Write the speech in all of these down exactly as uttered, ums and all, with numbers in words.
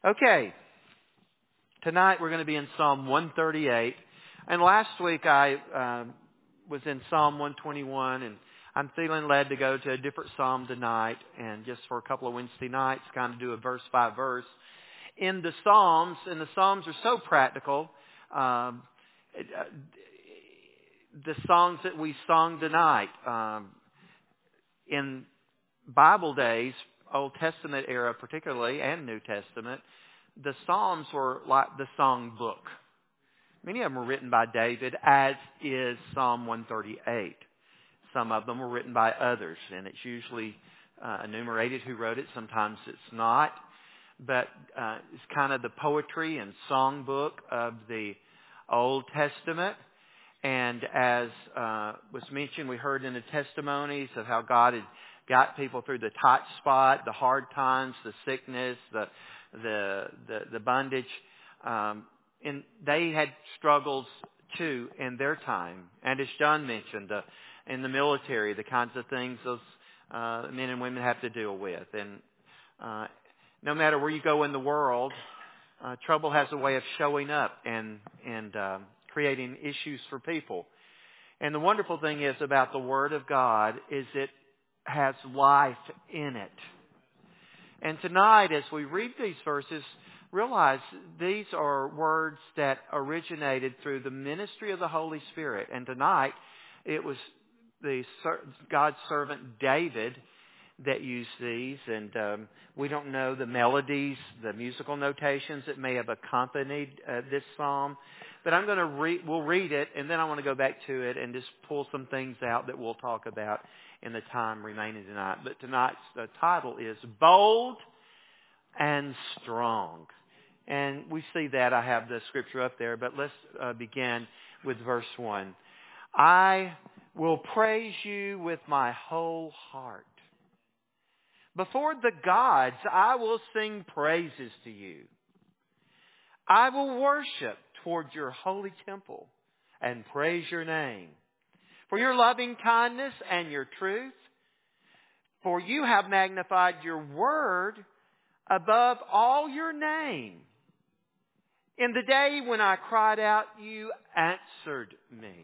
Okay, tonight we're going to be in Psalm one thirty-eight. And last week I uh, was in Psalm one twenty-one, and I'm feeling led to go to a different psalm tonight, and just for a couple of Wednesday nights, kind of do a verse by verse. In the Psalms, and the Psalms are so practical, um, it, uh, the songs that we sung tonight, um, in Bible days, Old Testament era particularly, and New Testament, the Psalms were like the song book. Many of them were written by David, as is Psalm one thirty-eight. Some of them were written by others, and it's usually uh, enumerated who wrote it. Sometimes it's not. But uh, it's kind of the poetry and song book of the Old Testament. And as uh, was mentioned, we heard in the testimonies of how God had got people through the tight spot, the hard times, the sickness, the the the, the bondage. Um, and they had struggles too in their time. And as John mentioned, uh, in the military, the kinds of things those uh, men and women have to deal with. And uh, no matter where you go in the world, uh, trouble has a way of showing up and and um, creating issues for people. And the wonderful thing is about the Word of God is it has life in it. And tonight, as we read these verses, realize these are words that originated through the ministry of the Holy Spirit. And tonight, it was the God's servant David that used these, and um, we don't know the melodies, the musical notations that may have accompanied uh, this psalm. But I'm going to read, we'll read it, and then I want to go back to it and just pull some things out that we'll talk about in the time remaining tonight. But tonight's the title is Bold and Strong. And we see that. I have the scripture up there, but let's uh, begin with verse one. I will praise you with my whole heart. Before the gods, I will sing praises to you. I will worship toward your holy temple and praise your name for your loving kindness and your truth. For you have magnified your word above all your name. In the day when I cried out, you answered me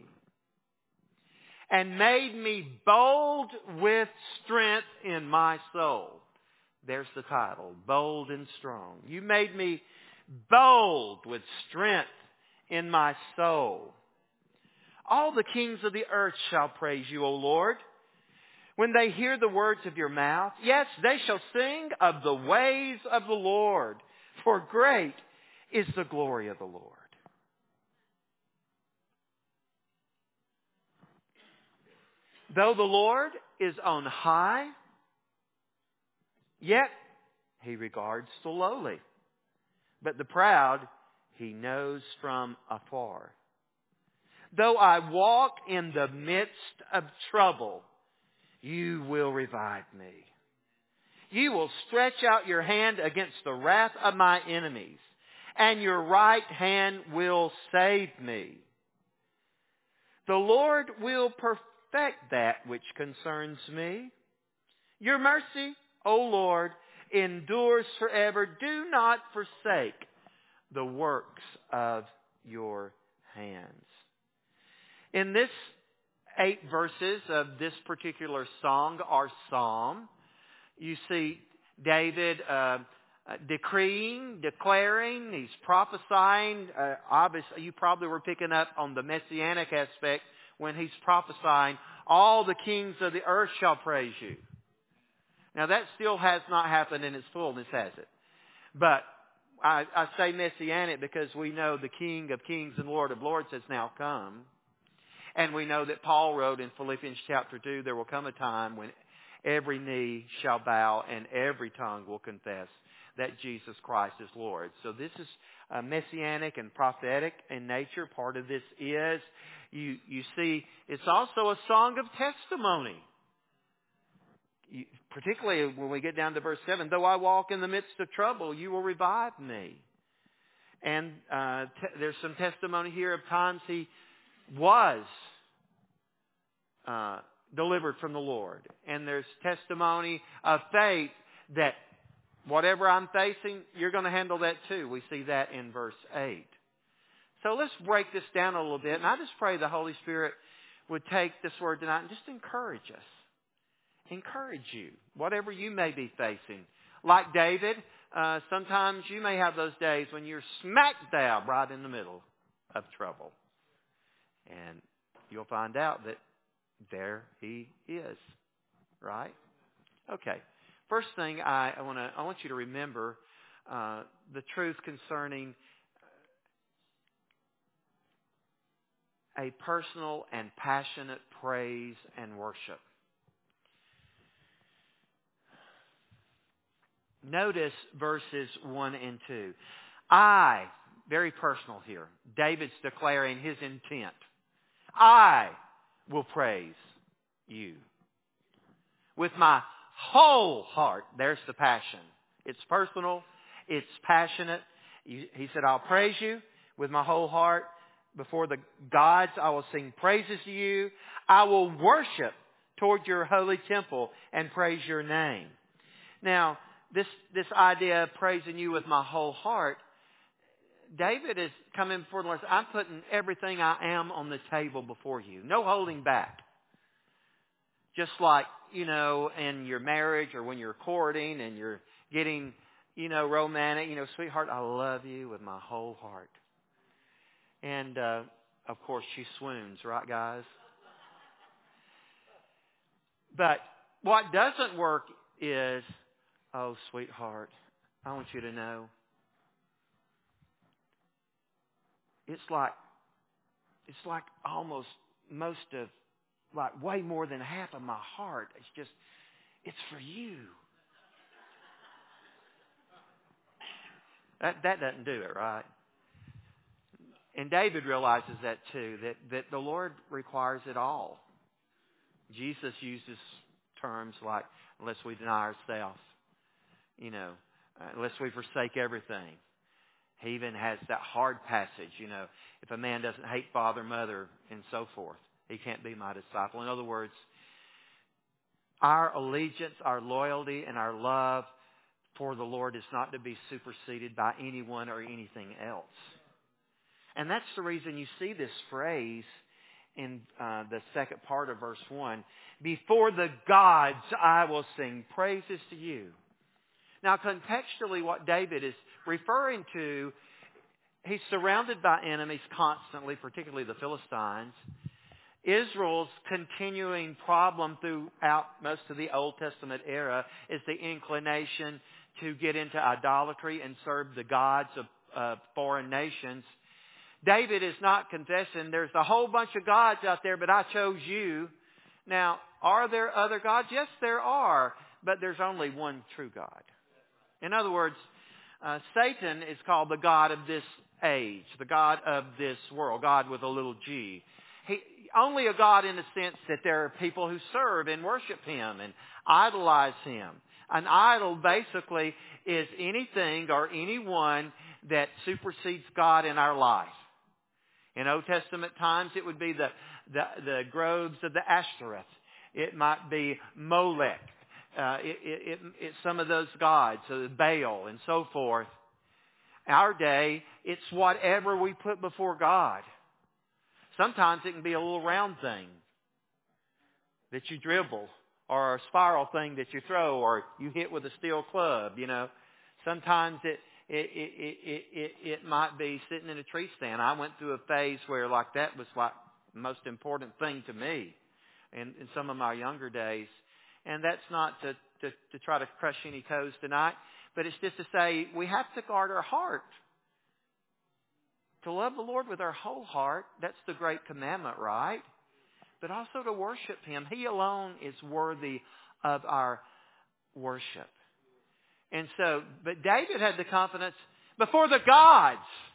and made me bold with strength in my soul. There's the title, Bold and Strong. You made me bold with strength in my soul. All the kings of the earth shall praise you, O Lord, when they hear the words of your mouth. Yes, they shall sing of the ways of the Lord, for great is the glory of the Lord. Though the Lord is on high, yet he regards the lowly. But the proud he knows from afar. Though I walk in the midst of trouble, you will revive me. You will stretch out your hand against the wrath of my enemies, and your right hand will save me. The Lord will perfect that which concerns me. Your mercy, O Lord, endures forever. Do not forsake the works of your hands. In this eight verses of this particular song or psalm, you see David uh, uh, decreeing, declaring, he's prophesying. Uh, obviously, you probably were picking up on the messianic aspect when he's prophesying, all the kings of the earth shall praise you. Now that still has not happened in its fullness, has it? But I, I say messianic because we know the King of Kings and Lord of Lords has now come. And we know that Paul wrote in Philippians chapter two, there will come a time when every knee shall bow and every tongue will confess that Jesus Christ is Lord. So this is uh, messianic and prophetic in nature. Part of this is, you, you see, it's also a song of testimony. You, particularly when we get down to verse seven, though I walk in the midst of trouble, you will revive me. And uh, te- there's some testimony here of times he was uh, delivered from the Lord. And there's testimony of faith that Whatever I'm facing, you're going to handle that too. We see that in verse eight. So let's break this down a little bit. And I just pray the Holy Spirit would take this word tonight and just encourage us. Encourage you, whatever you may be facing. Like David, uh, sometimes you may have those days when you're smack dab right in the middle of trouble. And you'll find out that there he is. Right? Okay. First thing I, I want to I want you to remember uh, the truth concerning a personal and passionate praise and worship. Notice verses one and two. I, very personal here, David's declaring his intent. I will praise you with my whole heart. There's the passion. It's personal. It's passionate. He said, I'll praise you with my whole heart. Before the gods, I will sing praises to you. I will worship toward your holy temple and praise your name. Now, this, this idea of praising you with my whole heart, David is coming before the Lord. I'm putting everything I am on the table before you. No holding back. Just like, you know, in your marriage or when you're courting and you're getting, you know, romantic, you know, sweetheart, I love you with my whole heart. And, uh, of course, she swoons, right, guys? But what doesn't work is, oh, sweetheart, I want you to know. It's like, it's like almost most of, like way more than half of my heart. It's just, it's for you. That, that doesn't do it, right? And David realizes that too, that, that the Lord requires it all. Jesus uses terms like, unless we deny ourselves, you know, uh, unless we forsake everything. He even has that hard passage, you know, if a man doesn't hate father, mother, and so forth, he can't be my disciple. In other words, our allegiance, our loyalty, and our love for the Lord is not to be superseded by anyone or anything else. And that's the reason you see this phrase in uh, the second part of verse one. Before the gods I will sing praises to you. Now contextually what David is referring to, he's surrounded by enemies constantly, particularly the Philistines. Israel's continuing problem throughout most of the Old Testament era is the inclination to get into idolatry and serve the gods of uh, foreign nations. David is not confessing, there's a whole bunch of gods out there, but I chose you. Now, are there other gods? Yes, there are, but there's only one true God. In other words, uh, Satan is called the god of this age, the god of this world, God with a little g. He, only a god in the sense that there are people who serve and worship him and idolize him. An idol basically is anything or anyone that supersedes God in our life. In Old Testament times, it would be the, the, the groves of the Ashtoreth. It might be Molech. Uh, it, it, it, it's some of those gods, so Baal and so forth. Our day, it's whatever we put before God. Sometimes it can be a little round thing that you dribble, or a spiral thing that you throw, or you hit with a steel club, you know. Sometimes it It, it, it, it, it might be sitting in a tree stand. I went through a phase where like that was like the most important thing to me in, in some of my younger days. And that's not to, to, to try to crush any toes tonight, but it's just to say we have to guard our heart. To love the Lord with our whole heart, that's the great commandment, right? But also to worship him. He alone is worthy of our worship. And so, but David had the confidence, before the gods,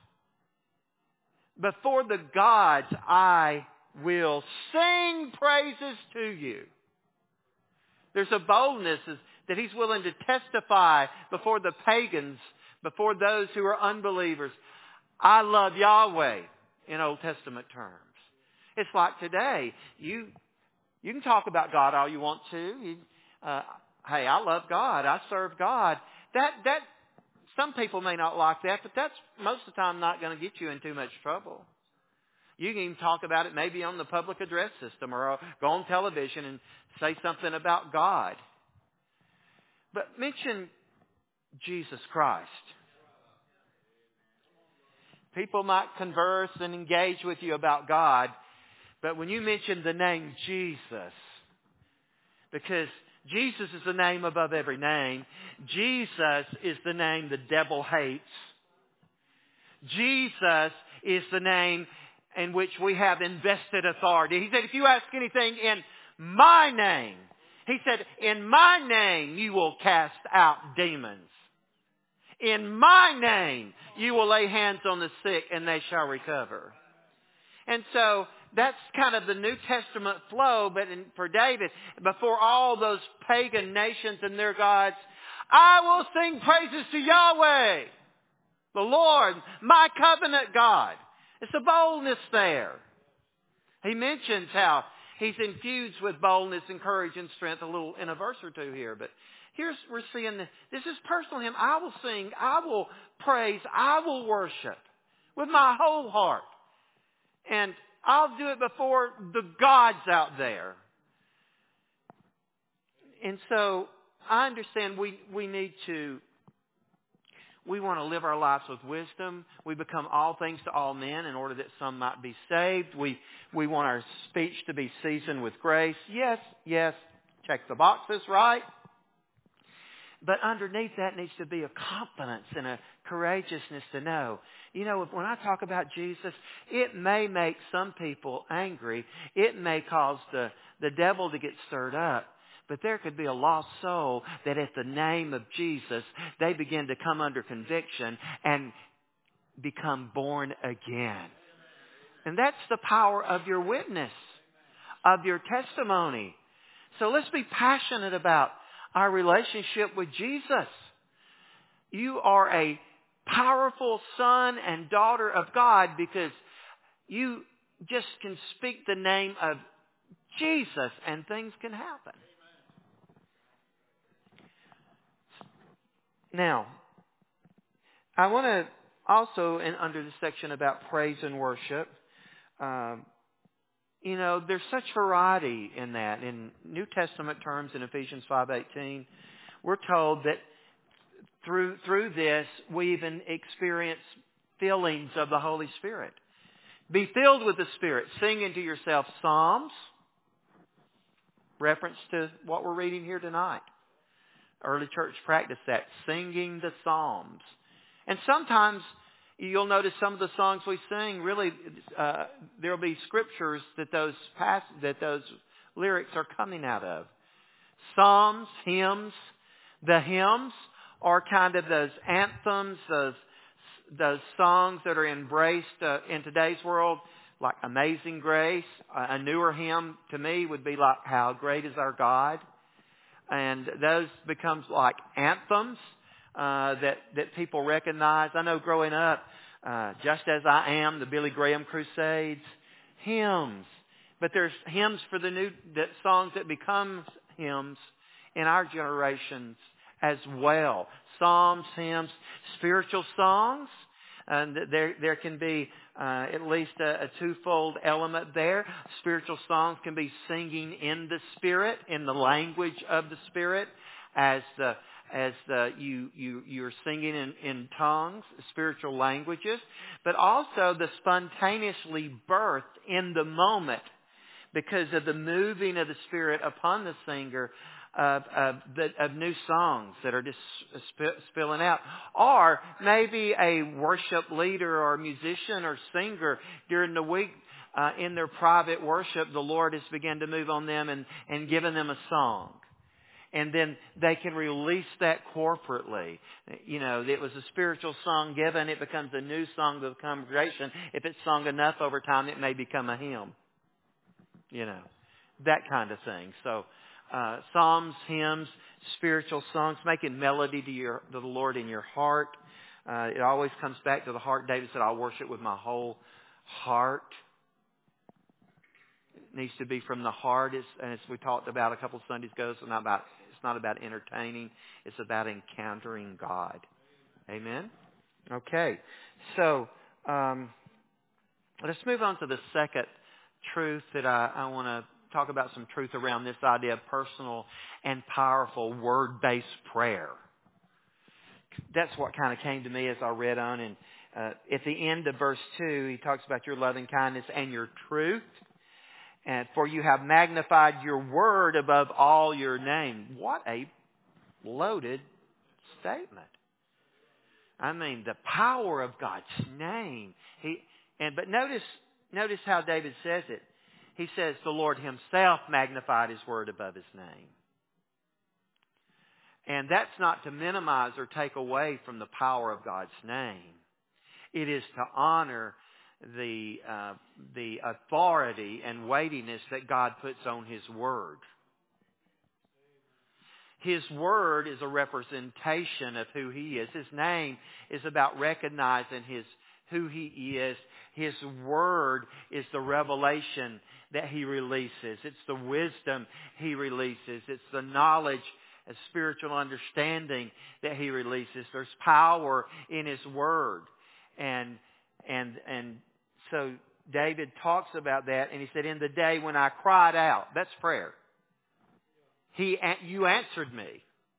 before the gods, I will sing praises to you. There's a boldness that he's willing to testify before the pagans, before those who are unbelievers. I love Yahweh in Old Testament terms. It's like today, you you can talk about God all you want to. You, uh, Hey, I love God. I serve God. that, that, some people may not like that, but that's most of the time not going to get you in too much trouble. You can even talk about it maybe on the public address system or go on television and say something about God. But mention Jesus Christ. People might converse and engage with you about God, but when you mention the name Jesus, because Jesus is the name above every name. Jesus is the name the devil hates. Jesus is the name in which we have invested authority. He said, if you ask anything in my name, He said, in my name you will cast out demons. In my name you will lay hands on the sick and they shall recover. And so that's kind of the New Testament flow. But in, for David, before all those pagan nations and their gods, I will sing praises to Yahweh, the Lord, my covenant God. It's a boldness there. He mentions how he's infused with boldness and courage and strength a little in a verse or two here. But here's, we're seeing, the, this is personal hymn. I will sing, I will praise, I will worship with my whole heart. And I'll do it before the gods out there. And so I understand we, we need to, we want to live our lives with wisdom. We become all things to all men in order that some might be saved. We, we want our speech to be seasoned with grace. Yes, yes, check the boxes, right? But underneath that needs to be a confidence and a courageousness to know. You know, when I talk about Jesus, it may make some people angry. It may cause the, the devil to get stirred up. But there could be a lost soul that at the name of Jesus, they begin to come under conviction and become born again. And that's the power of your witness, of your testimony. So let's be passionate about our relationship with Jesus. You are a powerful son and daughter of God because you just can speak the name of Jesus and things can happen. Now, I want to also, in, under the section about praise and worship, um, you know, there's such variety in that. In New Testament terms, in Ephesians five eighteen, we're told that through through this, we even experience fillings of the Holy Spirit. Be filled with the Spirit. Sing into yourself psalms. Reference to what we're reading here tonight. Early church practiced that, singing the psalms. And sometimes you'll notice some of the songs we sing, really, uh, there'll be scriptures that those pass, that those lyrics are coming out of. Psalms, hymns. The hymns are kind of those anthems, those those songs that are embraced uh, in today's world, like Amazing Grace. Uh, a newer hymn to me would be like How Great Is Our God. And those becomes like anthems uh, that, that people recognize. I know growing up, uh, Just As I Am, the Billy Graham Crusades, hymns. But there's hymns for the new that songs that become hymns in our generations as well. Psalms, hymns, spiritual songs. And there, there can be uh, at least a, a twofold element there. Spiritual songs can be singing in the Spirit, in the language of the Spirit, as the as the you you you're singing in, in tongues, spiritual languages, but also the spontaneously birthed in the moment because of the moving of the Spirit upon the singer. Of, of, of new songs that are just spilling out. Or maybe a worship leader or musician or singer during the week uh, in their private worship, the Lord has begun to move on them and, and given them a song. And then they can release that corporately. You know, it was a spiritual song given. It becomes a new song to the congregation. If it's sung enough over time, it may become a hymn. You know, that kind of thing. So, Uh, psalms, hymns, spiritual songs, making melody to your to the Lord in your heart. Uh, it always comes back to the heart. David said, "I'll worship with my whole heart." It needs to be from the heart, as, as we talked about a couple of Sundays ago. It's not about It's not about entertaining. It's about encountering God. Amen? Okay. So, um, let's move on to the second truth that I, I want to talk about, some truth around this idea of personal and powerful word-based prayer. That's what kind of came to me as I read on. And uh, at the end of verse two, he talks about your loving kindness and your truth. And for you have magnified your word above all your name. What a loaded statement. I mean, the power of God's name. He and but notice notice how David says it. He says the Lord himself magnified his word above his name. And that's not to minimize or take away from the power of God's name. It is to honor the uh, the authority and weightiness that God puts on his word. His word is a representation of who he is. His name is about recognizing his who he is. His word is the revelation that he releases. It's the wisdom he releases. It's the knowledge and spiritual understanding that he releases. There's power in his word. And and and so David talks about that, and he said, in the day when I cried out, that's prayer. He, you answered me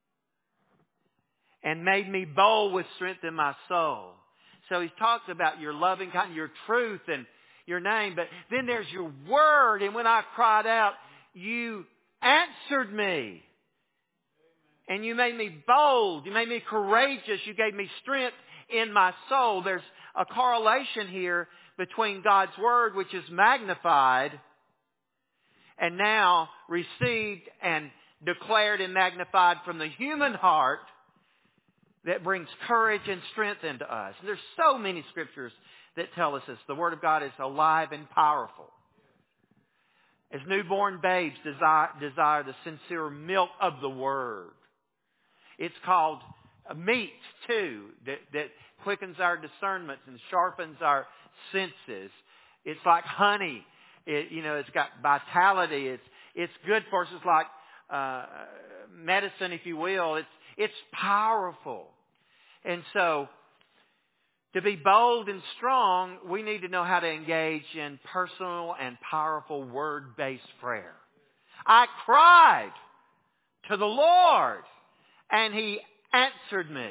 and made me bold with strength in my soul. So he talks about your loving kindness, your truth, and your name. But then there's your word. And when I cried out, you answered me. And you made me bold. You made me courageous. You gave me strength in my soul. There's a correlation here between God's word, which is magnified, and now received and declared and magnified from the human heart, that brings courage and strength into us. And there's so many scriptures that tell us this. The Word of God is alive and powerful. As newborn babes desire, desire the sincere milk of the Word. It's called meat, too, that, that quickens our discernments and sharpens our senses. It's like honey. It, you know, it's got vitality. It's it's good for us. It's like uh, medicine, if you will. It's it's powerful. And so, to be bold and strong, we need to know how to engage in personal and powerful word-based prayer. I cried to the Lord, and He answered me.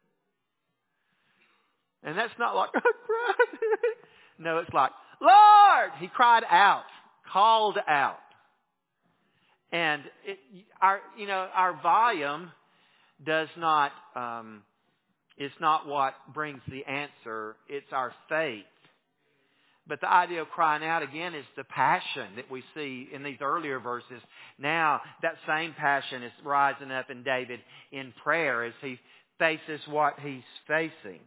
And that's not like, I cried. No, it's like, Lord! He cried out, called out. And it, our, you know, our volume does not, um, it's not what brings the answer. It's our faith. But the idea of crying out again is the passion that we see in these earlier verses. Now, that same passion is rising up in David in prayer as he faces what he's facing.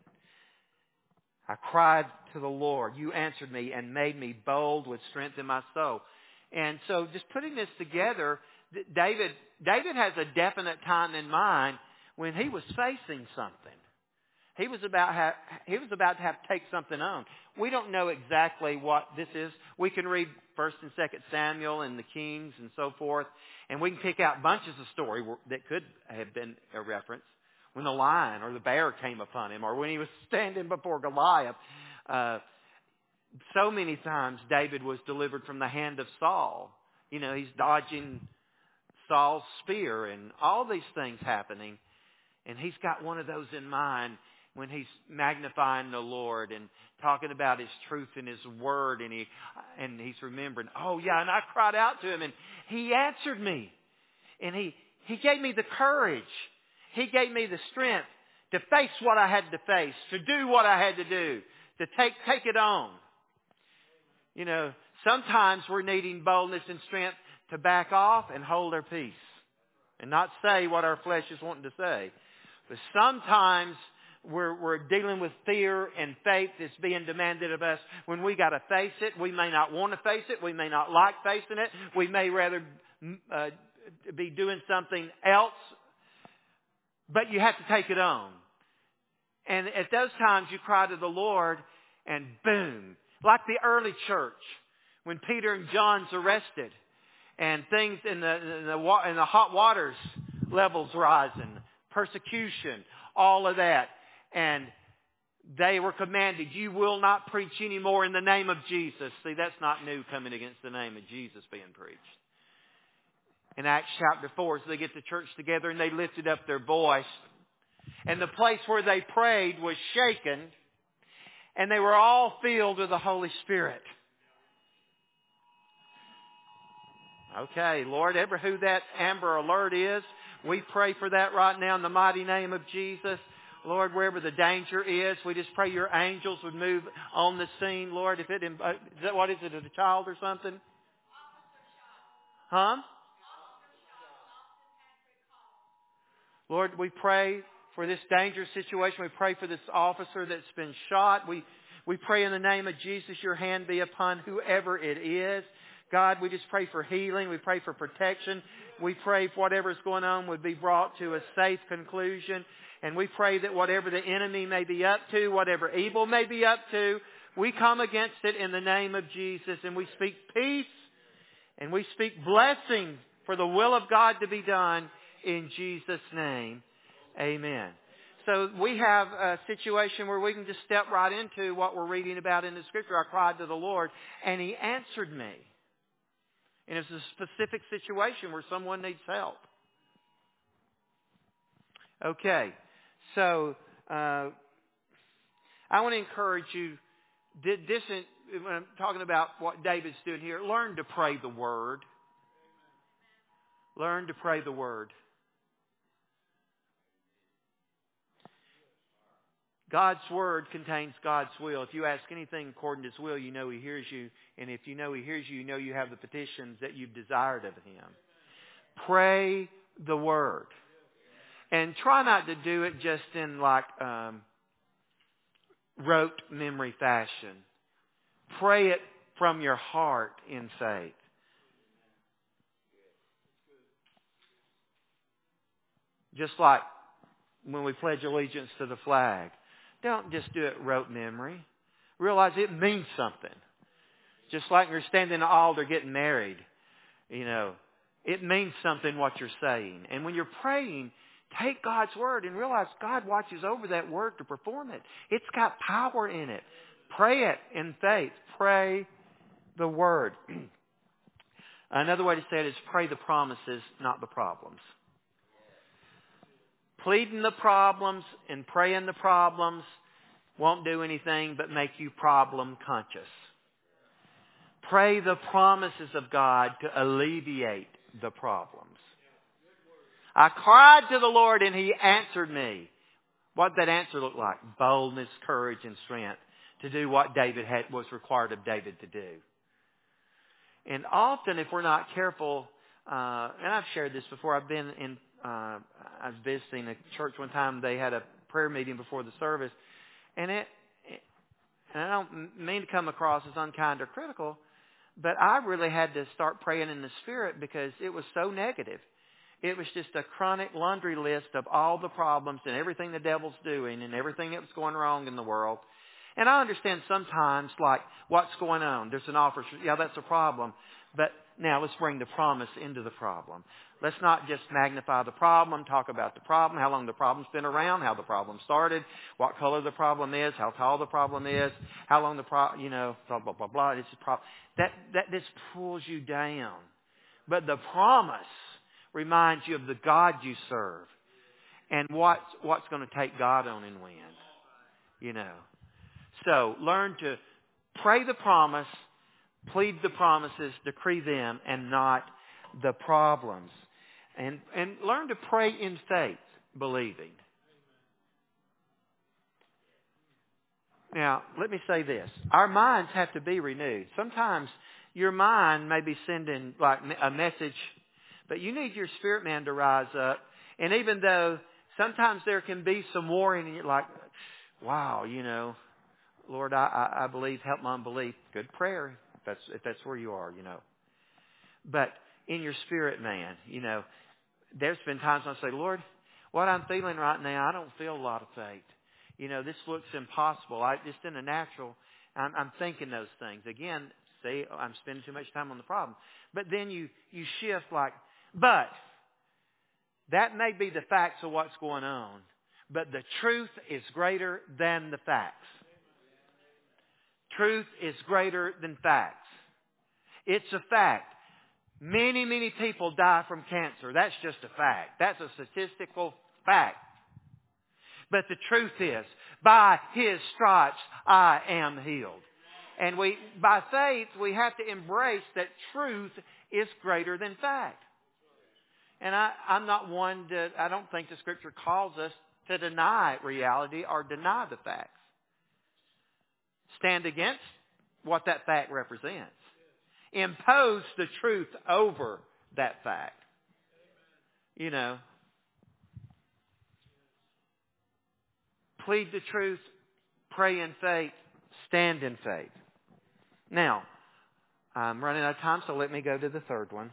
I cried to the Lord. You answered me and made me bold with strength in my soul. And so just putting this together, David, David has a definite time in mind when he was facing something. He was about ha- he was about to have to take something on. We don't know exactly what this is. We can read First and Second Samuel and the Kings and so forth, and we can pick out bunches of story that could have been a reference. When the lion or the bear came upon him, or when he was standing before Goliath. Uh, so many times David was delivered from the hand of Saul. You know, he's dodging Saul's spear and all these things happening. And he's got one of those in mind when he's magnifying the Lord and talking about His truth and His word. And he and he's remembering, oh yeah, and I cried out to Him and He answered me. And He, he gave me the courage. He gave me the strength to face what I had to face, to do what I had to do, to take, take it on. You know, sometimes we're needing boldness and strength to back off and hold our peace and not say what our flesh is wanting to say. But sometimes we're, we're dealing with fear and faith that's being demanded of us when we got to face it. We may not want to face it. We may not like facing it. We may rather uh, be doing something else. But you have to take it on. And at those times you cry to the Lord and boom. Like the early church when Peter and John's arrested and things in the, in the, in the hot waters levels rising, persecution, all of that. And they were commanded, you will not preach anymore in the name of Jesus. See, that's not new, coming against the name of Jesus being preached. In Acts chapter four, so they get the church together and they lifted up their voice. And the place where they prayed was shaken. And they were all filled with the Holy Spirit. Okay, Lord, ever who that Amber Alert is, we pray for that right now in the mighty name of Jesus. Lord, wherever the danger is, we just pray your angels would move on the scene. Lord, if it, is that, what is it, a child or something? Huh? Lord, we pray for this dangerous situation. We pray for this officer that's been shot. We, we pray in the name of Jesus, your hand be upon whoever it is. God, we just pray for healing. We pray for protection. We pray whatever is going on would be brought to a safe conclusion. And we pray that whatever the enemy may be up to, whatever evil may be up to, we come against it in the name of Jesus. And we speak peace and we speak blessing for the will of God to be done in Jesus' name. Amen. So we have a situation where we can just step right into what we're reading about in the Scripture. I cried to the Lord and He answered me. And it's a specific situation where someone needs help. Okay. So, uh, I want to encourage you, this, when I'm talking about what David's doing here, learn to pray the Word. Learn to pray the Word. God's Word contains God's will. If you ask anything according to His will, you know He hears you. And if you know He hears you, you know you have the petitions that you've desired of Him. Pray the Word. And try not to do it just in like um, rote memory fashion. Pray it from your heart in faith. Just like when we pledge allegiance to the flag. Don't just do it rote memory. Realize it means something. Just like you're standing in the altar getting married. You know, it means something what you're saying. And when you're praying, take God's Word and realize God watches over that Word to perform it. It's got power in it. Pray it in faith. Pray the Word. Another way to say it is pray the promises, not the problems. Pleading the problems and praying the problems won't do anything but make you problem conscious. Pray the promises of God to alleviate the problems. I cried to the Lord and He answered me. What did that answer look like? Boldness, courage, and strength to do what David had, was required of David to do. And often if we're not careful, uh, and I've shared this before, I've been in, uh, I was visiting a church one time, they had a prayer meeting before the service, and it, and I don't mean to come across as unkind or critical, but I really had to start praying in the Spirit because it was so negative. It was just a chronic laundry list of all the problems and everything the devil's doing and everything that was going wrong in the world. And I understand sometimes, like, what's going on? There's an offer. Yeah, that's a problem. But now let's bring the promise into the problem. Let's not just magnify the problem, talk about the problem, how long the problem's been around, how the problem started, what color the problem is, how tall the problem is, how long the pro, you know, blah, blah, blah, blah. It's a problem. That, that just pulls you down. But the promise reminds you of the God you serve and what's, what's going to take God on and when, you know. So learn to pray the promise, plead the promises, decree them, and not the problems. And, and learn to pray in faith, believing. Now, let me say this. Our minds have to be renewed. Sometimes your mind may be sending like a message, but you need your spirit man to rise up. And even though sometimes there can be some warring, and you're like, wow, you know, Lord, I, I, I believe, help my unbelief. Good prayer, if that's, if that's where you are, you know. But in your spirit man, you know, there's been times when I say, Lord, what I'm feeling right now, I don't feel a lot of faith. You know, this looks impossible. I just in the natural, I'm, I'm thinking those things. Again, see, I'm spending too much time on the problem. But then you, you shift like, but That may be the facts of what's going on, but the truth is greater than the facts. Truth is greater than facts. It's a fact. Many, many people die from cancer. That's just a fact. That's a statistical fact. But the truth is, by His stripes I am healed. And we, by faith, we have to embrace that truth is greater than fact. And I, I'm not one to, I don't think the Scripture calls us to deny reality or deny the facts. Stand against what that fact represents. Impose the truth over that fact. You know, plead the truth, pray in faith, stand in faith. Now, I'm running out of time, so let me go to the third one.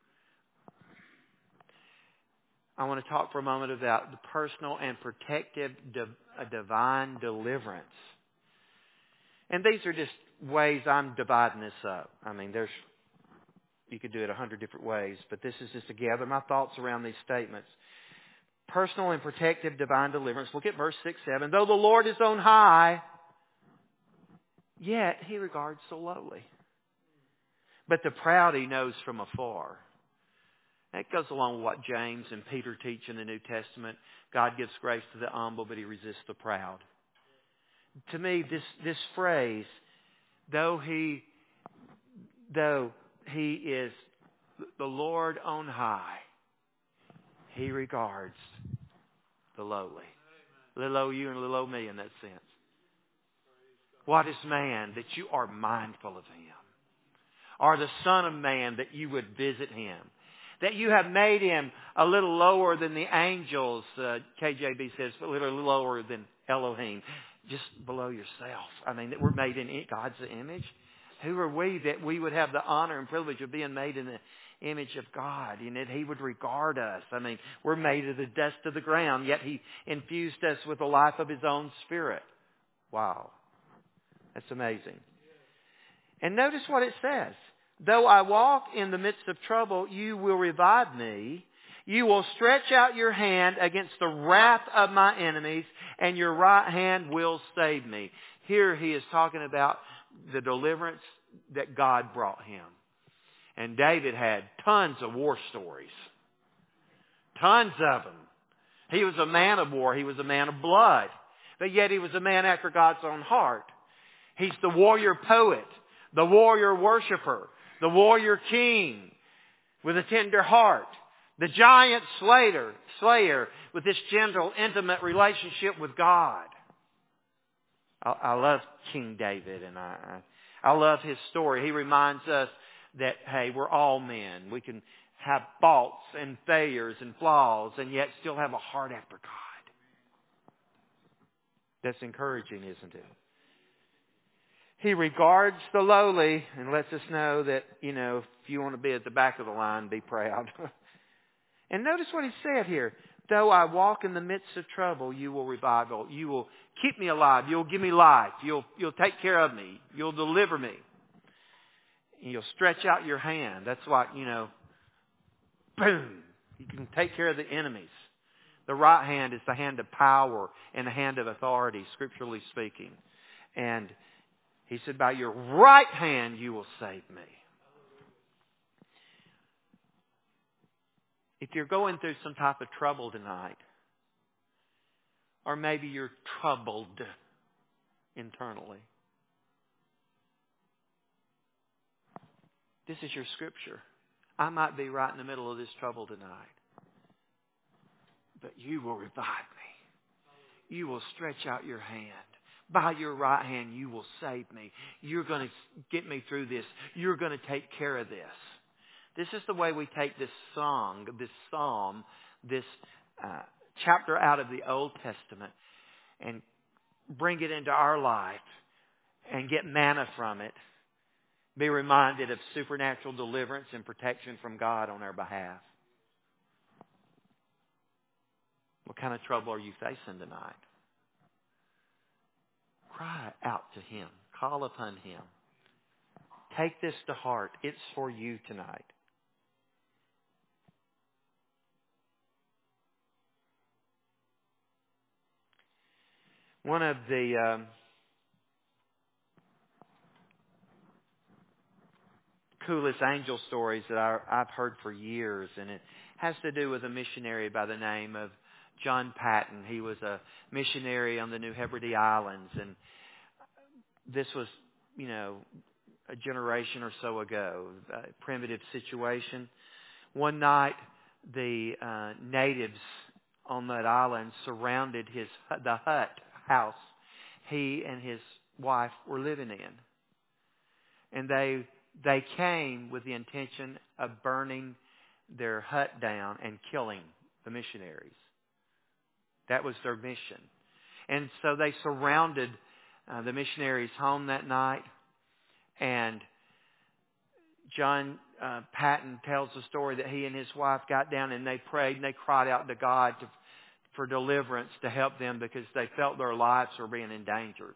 I want to talk for a moment about the personal and protective divine deliverance. And these are just ways I'm dividing this up. I mean, there's you could do it a hundred different ways, but this is just to gather my thoughts around these statements. Personal and protective divine deliverance. Look at verse six, seven. Though the Lord is on high, yet He regards the lowly. But the proud He knows from afar. That goes along with what James and Peter teach in the New Testament. God gives grace to the humble, but He resists the proud. To me, this, this phrase, though He, though He is the Lord on high, He regards the lowly. Little o you and little o me in that sense. What is man that you are mindful of him? Or the Son of Man that you would visit him? That you have made him a little lower than the angels, uh, K J V says, a little lower than Elohim. Just below yourself. I mean, that we're made in God's image. Who are we that we would have the honor and privilege of being made in the image of God, and that He would regard us? I mean, we're made of the dust of the ground, yet He infused us with the life of His own Spirit. Wow. That's amazing. And notice what it says. Though I walk in the midst of trouble, you will revive me. You will stretch out your hand against the wrath of my enemies, and your right hand will save me. Here he is talking about the deliverance that God brought him. And David had tons of war stories. Tons of them. He was a man of war. He was a man of blood. But yet he was a man after God's own heart. He's the warrior poet, the warrior worshiper, the warrior king with a tender heart. The giant slayer, slayer with this gentle, intimate relationship with God. I, I love King David, and I, I, I love his story. He reminds us that, hey, we're all men. We can have faults and failures and flaws, and yet still have a heart after God. That's encouraging, isn't it? He regards the lowly and lets us know that, you know, if you want to be at the back of the line, be proud. And notice what he said here. Though I walk in the midst of trouble, you will revive me. You will keep me alive. You'll give me life. You'll, you'll take care of me. You'll deliver me. And you'll stretch out your hand. That's like, you know, boom. You can take care of the enemies. The right hand is the hand of power and the hand of authority, scripturally speaking. And he said, by your right hand you will save me. If you're going through some type of trouble tonight, or maybe you're troubled internally, this is your scripture. I might be right in the middle of this trouble tonight, but you will revive me. You will stretch out your hand. By your right hand, you will save me. You're going to get me through this. You're going to take care of this. This is the way we take this song, this psalm, this uh, chapter out of the Old Testament and bring it into our life and get manna from it. Be reminded of supernatural deliverance and protection from God on our behalf. What kind of trouble are you facing tonight? Cry out to Him. Call upon Him. Take this to heart. It's for you tonight. One of the um, coolest angel stories that I, I've heard for years, and it has to do with a missionary by the name of John Paton. He was a missionary on the New Hebrides Islands, and this was, you know, a generation or so ago, a primitive situation. One night, the uh, natives on that island surrounded his the hut house he and his wife were living in, and they they came with the intention of burning their hut down and killing the missionaries. That was their mission, and so they surrounded uh, the missionaries' home that night. And John uh, Paton tells the story that he and his wife got down and they prayed and they cried out to God to, for deliverance to help them because they felt their lives were being endangered.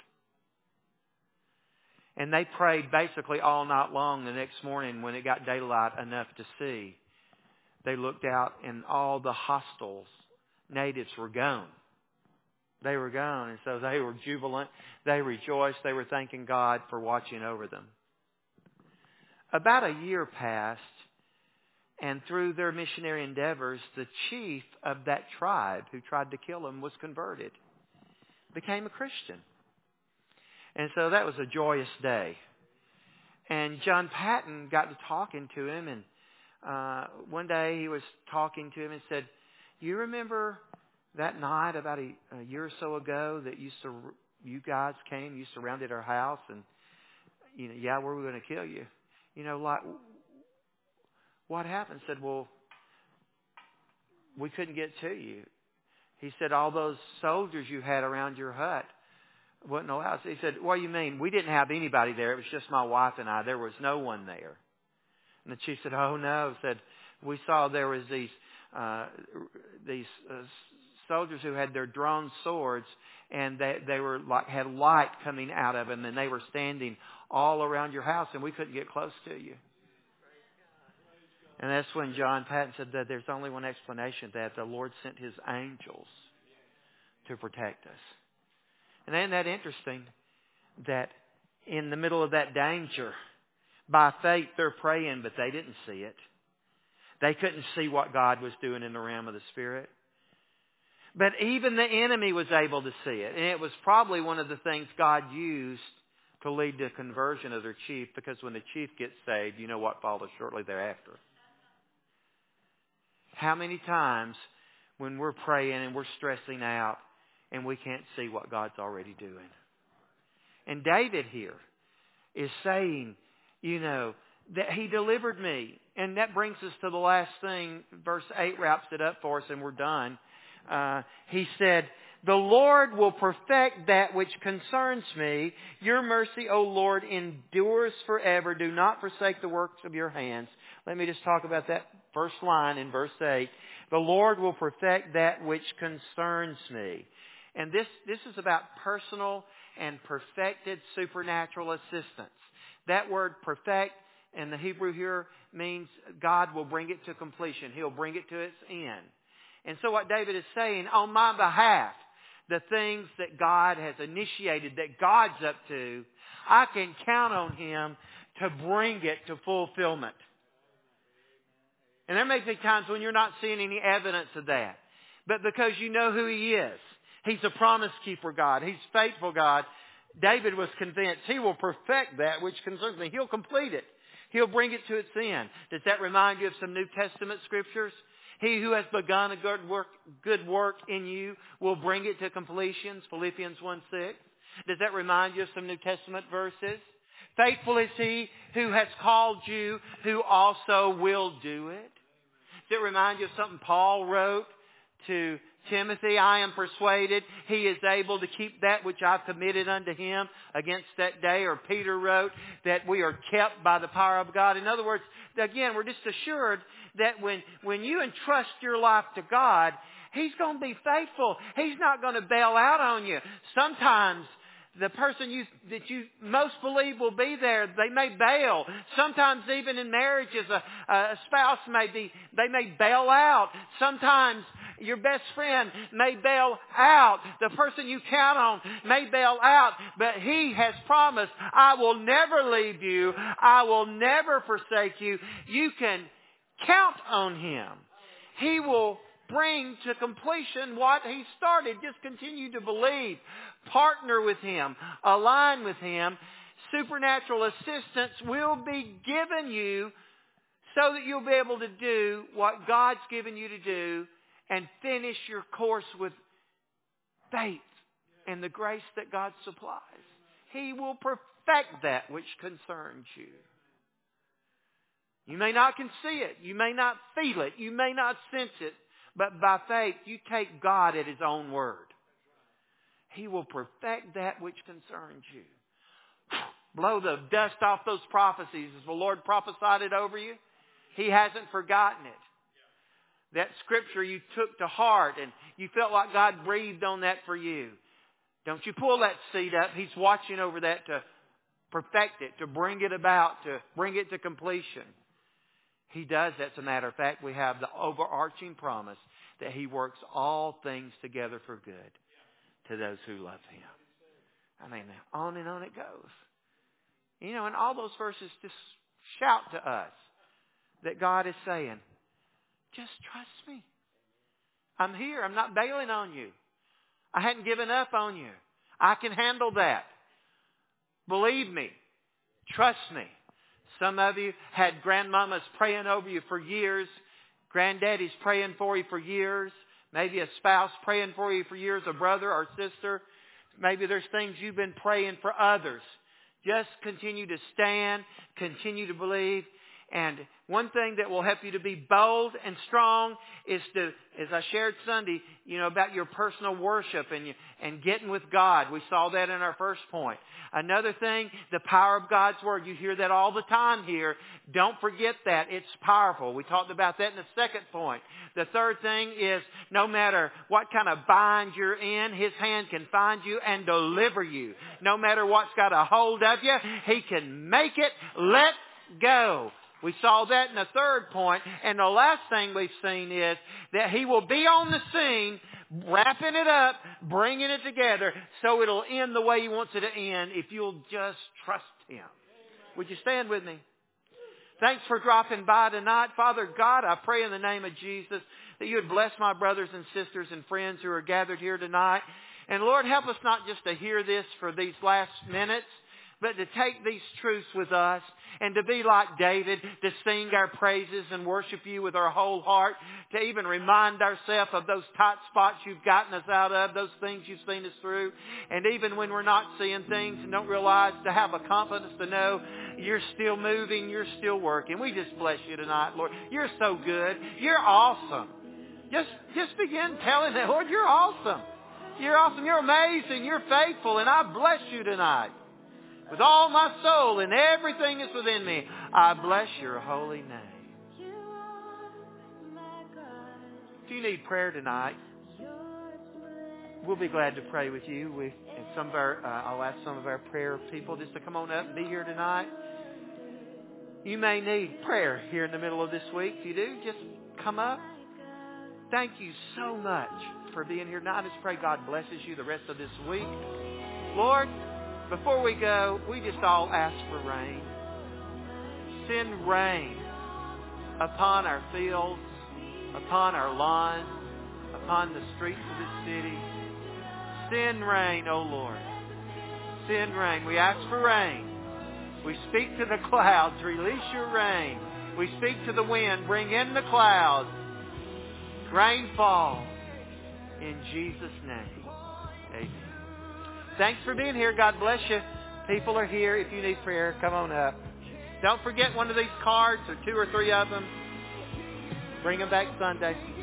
And they prayed basically all night long. The next morning when it got daylight enough to see, they looked out and all the hostile natives were gone. They were gone, and so they were jubilant. They rejoiced. They were thanking God for watching over them. About a year passed, and through their missionary endeavors, the chief of that tribe who tried to kill them was converted, became a Christian. And so that was a joyous day. And John Paton got to talking to him, and uh, one day he was talking to him and said, "You remember that night about a, a year or so ago that you sur- you guys came, you surrounded our house, and you know, yeah, we were going to kill you. You know, like what happened?" Said, "Well, we couldn't get to you." He said, "All those soldiers you had around your hut wouldn't allow us." He said, "What do you mean? We didn't have anybody there. It was just my wife and I. There was no one there." And the chief said, "Oh no." Said, "We saw there was these uh, these uh, soldiers who had their drawn swords, and they they were like had light coming out of them, and they were standing all around your house, and we couldn't get close to you." And that's when John Paton said that there's only one explanation, that the Lord sent His angels to protect us. And isn't that interesting that in the middle of that danger, by faith they're praying, but they didn't see it. They couldn't see what God was doing in the realm of the Spirit. But even the enemy was able to see it. And it was probably one of the things God used to lead to conversion of their chief, because when the chief gets saved, you know what follows shortly thereafter. How many times when we're praying and we're stressing out and we can't see what God's already doing? And David here is saying, you know, that He delivered me. And that brings us to the last thing. Verse eight wraps it up for us and we're done. Uh, he said, "The Lord will perfect that which concerns me. Your mercy, O Lord, endures forever. Do not forsake the works of your hands." Let me just talk about that first line in verse eight. The Lord will perfect that which concerns me. And this, this is about personal and perfected supernatural assistance. That word perfect in the Hebrew here means God will bring it to completion. He'll bring it to its end. And so what David is saying, on my behalf, the things that God has initiated, that God's up to, I can count on Him to bring it to fulfillment. And there may be times when you're not seeing any evidence of that. But because you know who He is, He's a promise keeper God. He's faithful God. David was convinced He will perfect that which concerns me. He'll complete it. He'll bring it to its end. Does that remind you of some New Testament scriptures? He who has begun a good work, good work in you will bring it to completion. Philippians one six. Does that remind you of some New Testament verses? Faithful is He who has called you, who also will do it. Does it remind you of something Paul wrote to Timothy? "I am persuaded He is able to keep that which I've committed unto Him against that day." Or Peter wrote that we are kept by the power of God. In other words, again, we're just assured that when, when you entrust your life to God, He's going to be faithful. He's not going to bail out on you. Sometimes the person you, that you most believe will be there, they may bail. Sometimes even in marriages, a, a spouse may be, they may bail out. Sometimes Your best friend may bail out. The person you count on may bail out. But He has promised, I will never leave you. I will never forsake you. You can count on Him. He will bring to completion what He started. Just continue to believe. Partner with Him. Align with Him. Supernatural assistance will be given you so that you'll be able to do what God's given you to do and finish your course with faith and the grace that God supplies. He will perfect that which concerns you. You may not can see it. You may not feel it. You may not sense it. But by faith, you take God at His own word. He will perfect that which concerns you. Blow the dust off those prophecies. As the Lord prophesied it over you, He hasn't forgotten it. That scripture you took to heart and you felt like God breathed on that for you. Don't you pull that seed up. He's watching over that to perfect it, to bring it about, to bring it to completion. He does. As a matter of fact, we have the overarching promise that He works all things together for good to those who love Him. I mean, on and on it goes. You know, and all those verses just shout to us that God is saying, just trust me. I'm here. I'm not bailing on you. I hadn't given up on you. I can handle that. Believe me. Trust me. Some of you had grandmamas praying over you for years. Granddaddy's praying for you for years. Maybe a spouse praying for you for years, a brother or sister. Maybe there's things you've been praying for others. Just continue to stand, continue to believe. And one thing that will help you to be bold and strong is to, as I shared Sunday, you know, about your personal worship and you, and getting with God. We saw that in our first point. Another thing, the power of God's Word. You hear that all the time here. Don't forget that. It's powerful. We talked about that in the second point. The third thing is no matter what kind of bind you're in, His hand can find you and deliver you. No matter what's got a hold of you, He can make it let go. We saw that in the third point. And the last thing we've seen is that He will be on the scene, wrapping it up, bringing it together, so it'll end the way He wants it to end if you'll just trust Him. Would you stand with me? Thanks for dropping by tonight. Father God, I pray in the name of Jesus that You would bless my brothers and sisters and friends who are gathered here tonight. And Lord, help us not just to hear this for these last minutes, but to take these truths with us and to be like David, to sing our praises and worship You with our whole heart, to even remind ourselves of those tight spots You've gotten us out of, those things You've seen us through. And even when we're not seeing things and don't realize, to have a confidence to know You're still moving, You're still working. We just bless You tonight, Lord. You're so good. You're awesome. Just, just begin telling them, Lord, You're awesome. You're awesome. You're amazing. You're faithful. And I bless You tonight. With all my soul and everything that's within me, I bless Your holy name. If you need prayer tonight, we'll be glad to pray with you. We, and some of our, uh, I'll ask some of our prayer people just to come on up and be here tonight. You may need prayer here in the middle of this week. If you do, just come up. Thank you so much for being here tonight. I just pray God blesses you the rest of this week. Lord, before we go, we just all ask for rain. Send rain upon our fields, upon our lawns, upon the streets of this city. Send rain, O Lord. Send rain. We ask for rain. We speak to the clouds. Release Your rain. We speak to the wind. Bring in the clouds. Rain fall. In Jesus' name. Amen. Thanks for being here. God bless you. People are here. If you need prayer, come on up. Don't forget one of these cards or two or three of them. Bring them back Sunday.